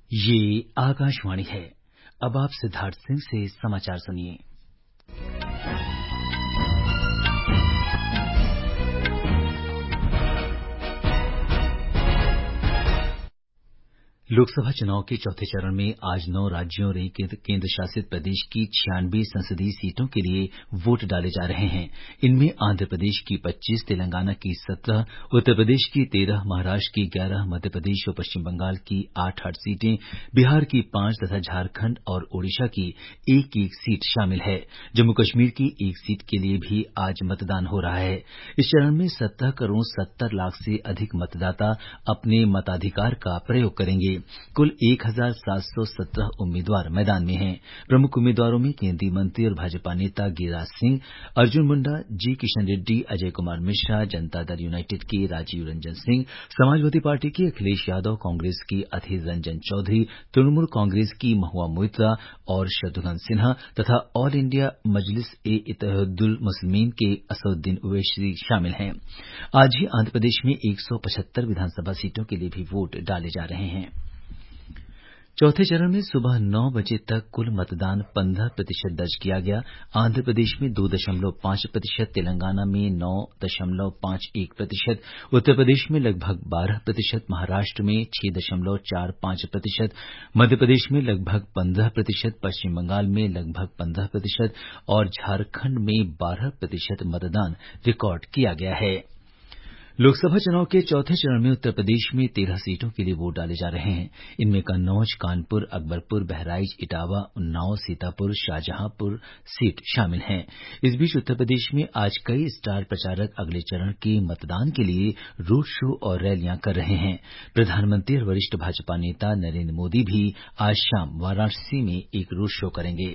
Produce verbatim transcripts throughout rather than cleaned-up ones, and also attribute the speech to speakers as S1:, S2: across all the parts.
S1: ये आकाशवाणी है। अब आप सिद्धार्थ सिंह से समाचार सुनिए। लोकसभा चुनाव के चौथे चरण में आज नौ राज्यों और एक केंद्र शासित प्रदेश की छियानवे संसदीय सीटों के लिए वोट डाले जा रहे हैं। इनमें आंध्र प्रदेश की पच्चीस, तेलंगाना की सत्रह, उत्तर प्रदेश की तेरह, महाराष्ट्र की ग्यारह, मध्य प्रदेश और पश्चिम बंगाल की आठ आठ सीटें, बिहार की पांच तथा झारखंड और ओडिशा की एक एक सीट शामिल है। जम्मू कश्मीर की एक सीट के लिए भी आज मतदान हो रहा है। इस चरण में सत्रह करोड़ सत्तर लाख से अधिक मतदाता अपने मताधिकार का प्रयोग करेंगे। कुल एक हजार सात सौ सत्रह उम्मीदवार मैदान में हैं। प्रमुख उम्मीदवारों में केंद्रीय मंत्री और भाजपा नेता गिरिराज सिंह, अर्जुन मुंडा, जी किशन रेड्डी, अजय कुमार मिश्रा, जनता दल यूनाइटेड के राजीव रंजन सिंह, समाजवादी पार्टी के अखिलेश यादव, कांग्रेस की अधीर रंजन चौधरी, तृणमूल कांग्रेस की महुआ मोइत्रा और शत्रुघ्न सिन्हा तथा ऑल इंडिया मजलिस ए इत्तेहादुल मुस्लिमीन के असदुद्दीन ओवैसी शामिल हैं। आज ही आंध्र प्रदेश में एक सौ पचहत्तर विधानसभा सीटों के लिए भी वोट डाले जा रहे हैं। चौथे चरण में सुबह नौ बजे तक कुल मतदान पंद्रह प्रतिशत दर्ज किया गया। आंध्र प्रदेश में दो दशमलव पांच प्रतिशत, तेलंगाना में नौ दशमलव पांच एक प्रतिशत, उत्तर प्रदेश में लगभग बारह प्रतिशत, महाराष्ट्र में छह दशमलव चार पांच प्रतिशत, मध्य प्रदेश में लगभग पंद्रह प्रतिशत, पश्चिम बंगाल में लगभग पंद्रह प्रतिशत और झारखंड में बारह प्रतिशत मतदान रिकॉर्ड किया गया है। लोकसभा चुनाव के चौथे चरण में उत्तर प्रदेश में तेरह सीटों के लिए वोट डाले जा रहे हैं। इनमें कन्नौज, कानपुर, अकबरपुर, बहराइच, इटावा, उन्नाव, सीतापुर, शाहजहांपुर सीट शामिल हैं। इस बीच उत्तर प्रदेश में आज कई स्टार प्रचारक अगले चरण के मतदान के लिए रोड शो और रैलियां कर रहे हैं। प्रधानमंत्री और वरिष्ठ भाजपा नेता नरेंद्र मोदी भी आज शाम वाराणसी में एक रोड शो करेंगे।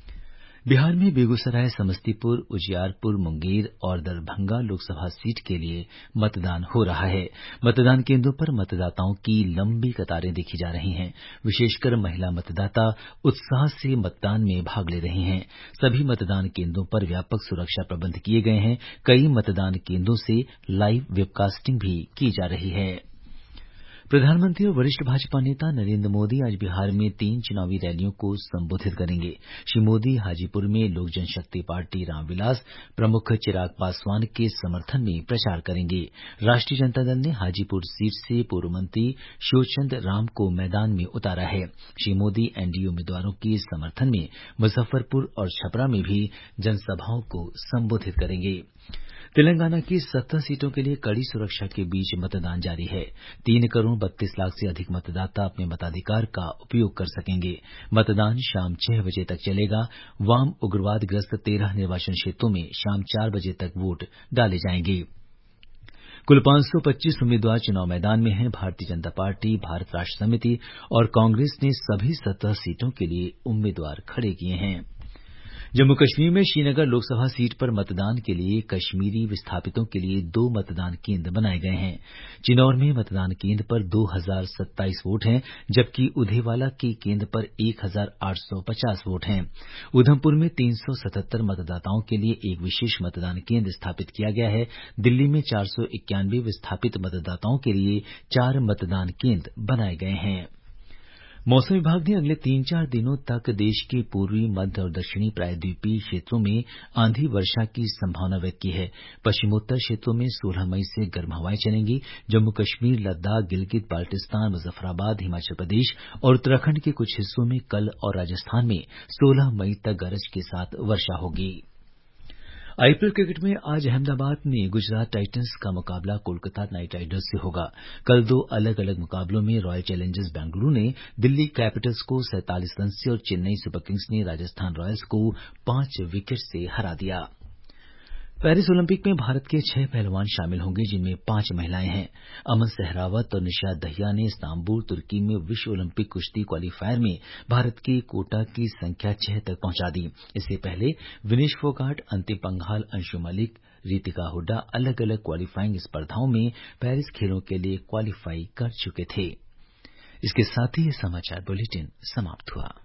S1: बिहार में बेगूसराय, समस्तीपुर, उजियारपुर, मुंगेर और दरभंगा लोकसभा सीट के लिए मतदान हो रहा है। मतदान केंद्रों पर मतदाताओं की लंबी कतारें देखी जा रही हैं। विशेषकर महिला मतदाता उत्साह से मतदान में भाग ले रही हैं। सभी मतदान केंद्रों पर व्यापक सुरक्षा प्रबंध किए गए हैं। कई मतदान केंद्रों से लाइव वेबकास्टिंग भी की जा रही है। प्रधानमंत्री और वरिष्ठ भाजपा नेता नरेंद्र मोदी आज बिहार में तीन चुनावी रैलियों को संबोधित करेंगे। श्री मोदी हाजीपुर में लोक जनशक्ति पार्टी रामविलास प्रमुख चिराग पासवान के समर्थन में प्रचार करेंगे। राष्ट्रीय जनता दल ने हाजीपुर सीट से पूर्व मंत्री शिवचंद राम को मैदान में उतारा है। श्री मोदी एनडीए उम्मीदवारों के समर्थन में मुजफ्फरपुर और छपरा में भी जनसभाओं को संबोधित करेंगे। तेलंगाना की सत्रह सीटों के लिए कड़ी सुरक्षा के बीच मतदान जारी है। तीन करोड़ बत्तीस लाख से अधिक मतदाता अपने मताधिकार का उपयोग कर सकेंगे। मतदान शाम छह बजे तक चलेगा। वाम उग्रवादग्रस्त तेरह निर्वाचन क्षेत्रों में शाम चार बजे तक वोट डाले जाएंगे। कुल पांच सौ पच्चीस उम्मीदवार चुनाव मैदान में हैं। भारतीय जनता पार्टी, भारत राष्ट्र समिति और कांग्रेस ने सभी सत्रह सीटों के लिए उम्मीदवार खड़े किए हैं। जम्मू कश्मीर में श्रीनगर लोकसभा सीट पर मतदान के लिए कश्मीरी विस्थापितों के लिए दो मतदान केंद्र बनाए गए हैं। चिनौर में मतदान केंद्र पर दो हजार सत्ताईस वोट हैं, जबकि उधेवाला के केंद्र पर एक हजार आठ सौ पचास वोट हैं। उधमपुर में तीन सौ सतहत्तर मतदाताओं के लिए एक विशेष मतदान केंद्र स्थापित किया गया है। दिल्ली में चार सौ इक्यानवे विस्थापित मतदाताओं के लिए चार मतदान केंद्र बनाए गए हैं। मौसम विभाग ने अगले तीन चार दिनों तक देश के पूर्वी, मध्य और दक्षिणी प्रायद्वीपीय क्षेत्रों में आंधी वर्षा की संभावना व्यक्त की है। पश्चिमोत्तर क्षेत्रों में सोलह मई से गर्म हवाएं चलेंगी। जम्मू कश्मीर, लद्दाख, गिलगित बाल्टिस्तान, मुजफ्फराबाद, हिमाचल प्रदेश और उत्तराखंड के कुछ हिस्सों में कल और राजस्थान में सोलह मई तक गरज के साथ वर्षा होगी। आईपीएल क्रिकेट में आज अहमदाबाद में गुजरात टाइटंस का मुकाबला कोलकाता नाइट राइडर्स से होगा। कल दो अलग अलग मुकाबलों में रॉयल चैलेंजर्स बेंगलुरू ने दिल्ली कैपिटल्स को सैंतालीस रन से और चेन्नई सुपर किंग्स ने राजस्थान रॉयल्स को पांच विकेट से हरा दिया। पेरिस ओलंपिक में भारत के छह पहलवान शामिल होंगे, जिनमें पांच महिलाएं हैं। अमन सहरावत और निशा दहिया ने इस्तांबुल, तुर्की में विश्व ओलंपिक कुश्ती क्वालीफायर में भारत के कोटा की संख्या छह तक पहुंचा दी। इससे पहले विनेश फोगाट, अंतिम पंघाल, अंशु मलिक, रितिका हुड्डा अलग अलग क्वालीफाइंग स्पर्धाओं में पेरिस खेलों के लिए क्वालीफाई कर चुके थे। इसके साथ ही ये समाचार बुलेटिन समाप्त हुआ।